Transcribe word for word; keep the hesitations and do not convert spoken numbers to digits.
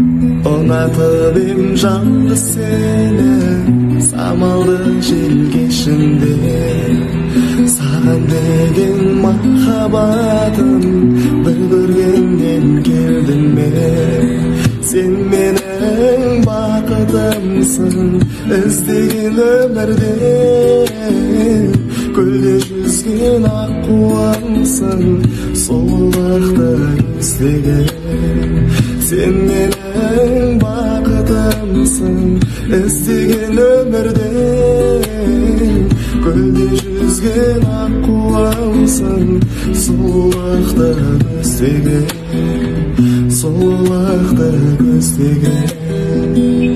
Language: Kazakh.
Ұнатып ем жалғыз сені, самалды жел кешінде. Саған деген махаббатым бір көргеннен келдім мен. Сен менің бақытымсың, іздеген өмірде. Көлде жүзген аққуымсың, сұлулықты көздеген. Сен менің бақытымсың, іздеген өмірде. Көлде жүзген аққуымсың, сұлулықты көздеген. Сұлулықты көздеген.